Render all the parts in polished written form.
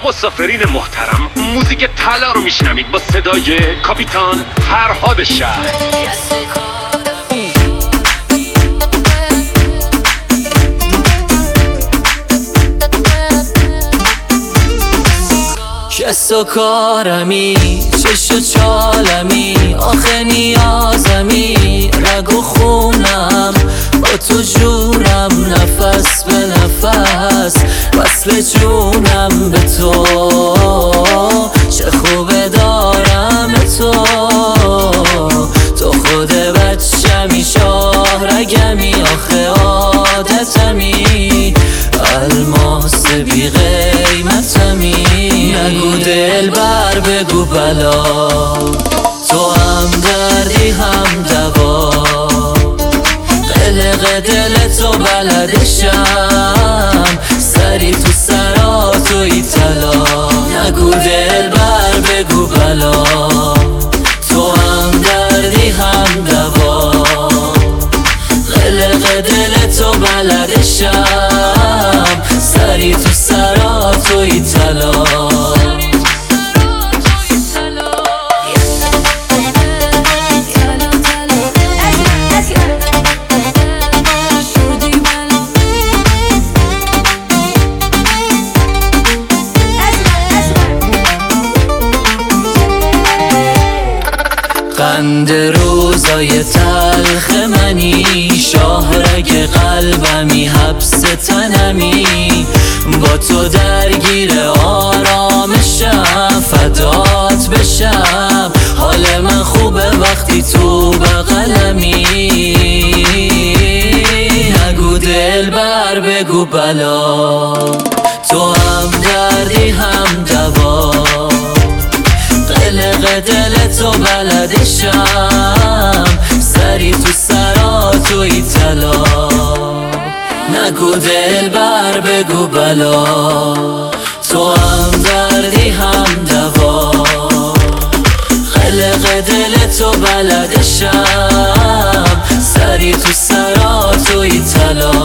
مسافرین محترم، موزیک طلا رو میشنوید با صدای کاپیتان فرهاد شهر. کس و کارمی، چش و چالمی، آخه نیازمی، رگ و خونم با تو جونم، نفس به نفس وصل جونم به تو. چه خوبه دارم تو، تو خود بچمی، شاهرگمی، آخه عادتمی، الماس بی قیمتمی. نگو دلبر بگو بلا، تو هم دردی هم دوا، قلق دل تو بلدشم، سری تو سرا توی طلا. نگو دلبر بگو بلا، تو هم دردی هم دوا، قلق دل تو بلدشم، سری تو سرا توی طلا. قند روزای تلخ منی، شاهرگ قلبمی، حبس تنمی، با تو درگیر آرامشم، فدات بشم. حال من خوبه وقتی تو بغلمی. نگو دلبر بگو بلا، تو هم دردی هم دوا، قلق دل تو بلدشم، سری تو سرا توی طلا. نگو دلبر بگو بلا، تو هم دردی هم دوا، قلق دل تو بلدشم، سری تو سرا توی طلا.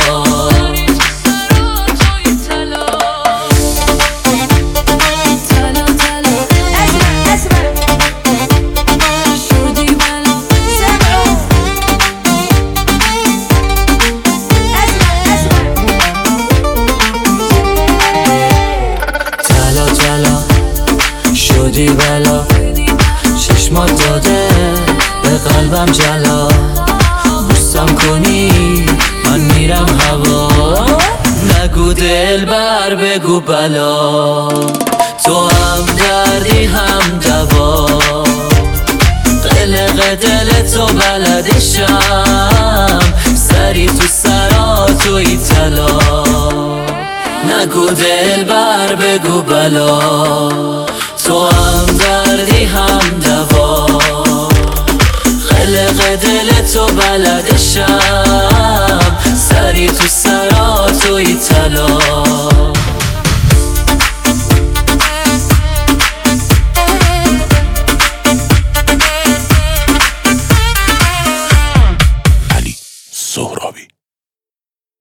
شدی بلا، چشمات داده به قلبم جلا، بوسم کنی من میرم هوا. نگو دلبر بگو بلا، تو هم دردی هم دوا، قلق دل تو بلدشم، سری تو سرا توی طلا. نگو دلبر بگو بلا، تو هم دردی هم دوا، قلق دل تو بلدشم، سری تو سرا توی طلا.